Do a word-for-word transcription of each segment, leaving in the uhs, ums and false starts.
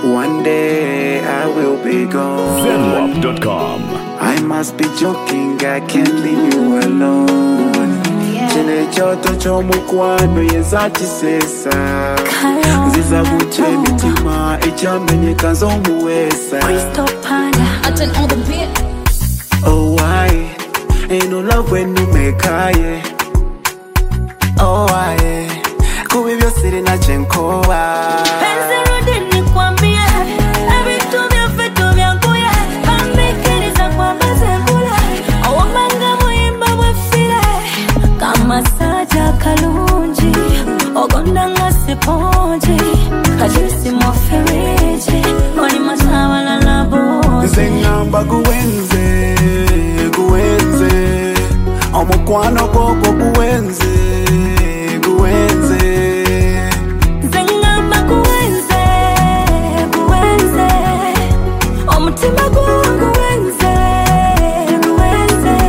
One day I will be gone. Zenwap dot com. I must be joking, I can't leave you alone. Chene choto chomukwano yezachi sesa Nziza buche mitima echambenye kanzo muwesa I turn on the beat. Oh why, ain't no love when you make high. Oh why, kubibyo siri na chenkoa Masaja kalunji ogonda ngasiponji kajisi mofereji oni masawa la labo Zengamba guwenze guwenze omukwano koko guwenze guwenze Zengamba guwenze guwenze omutima guwenze guwenze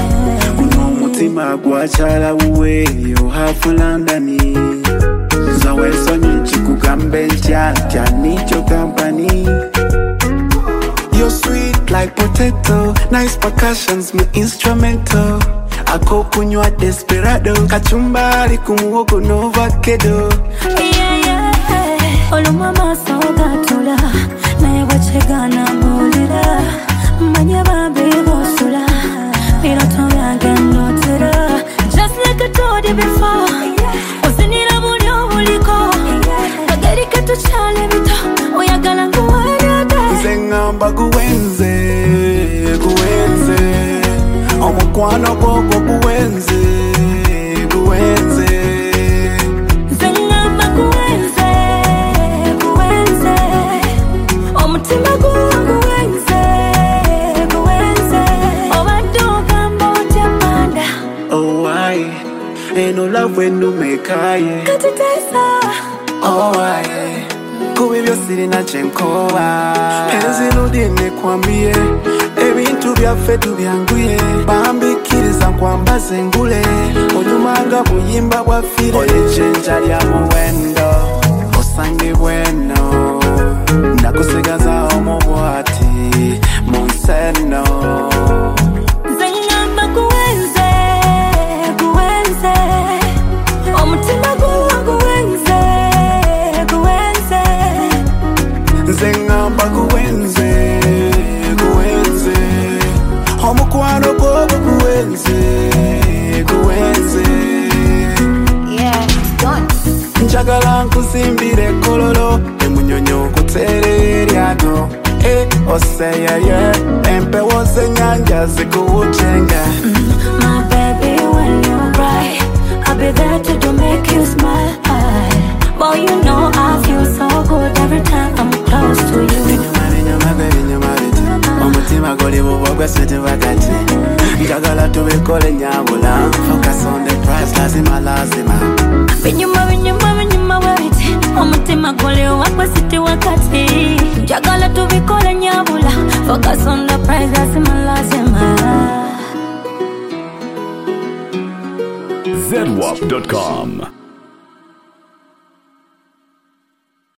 Magwachala uwe yo hafu Londoni Zawe sonyi chikugambe nchaka nicho company. You're sweet like potato, nice percussions me instrumental. Ako kunywa desperado, kachumbari kumuhogo no vakedo. Yeah yeah, olu mama soga tula, na yewa chegana mulira, manya babi bosula, piloto yagendo tira. Just like I told you before, usinira bulyo buliko, kagerika tuchale bito, oyagala nguwayada. Zengamba guwenze, guwenze, omukwano koko guwenze, guwenze. Zengamba guwenze, guwenze, omutima guwenze, guwenze, obaduka mbote manda. Oh why, ain't no love when you make high. Katitesa. Oh why, kubibyo siri na chenkoa Penzi ludine kwambie, ebintu byaffe tubyanguye Bambikiriza kwamba zengule, onyumanga buyimba bwafire Olichenja lya muwendo, osange bueno Ndakusigaza omubwati, munseno Zengamba guwenze, guwenze, omutima guwenze, guwenze. Zengamba guwenze, guwenze, omukwano koko guwenze, guwenze. Yeah, done. Njagala nkuzimbire kololo, emunyonyo kutere eryato. Eh, oseyeye, empewo z'ennyanja zikuwucenga. My baby, when you cry, I'll be there to do make you smile. Boy, you know I feel so good every time I'm close to you. Omutima goli bubogwe swete wakati Njagala tubikole nyabula Focus on the prize, lazima lazima Binyuma, binyuma, binyuma wabiti omutima goli wakwe siti wakati Njagala tubikole nyabula Focus on the prize, lazima lazima Zenwap dot com.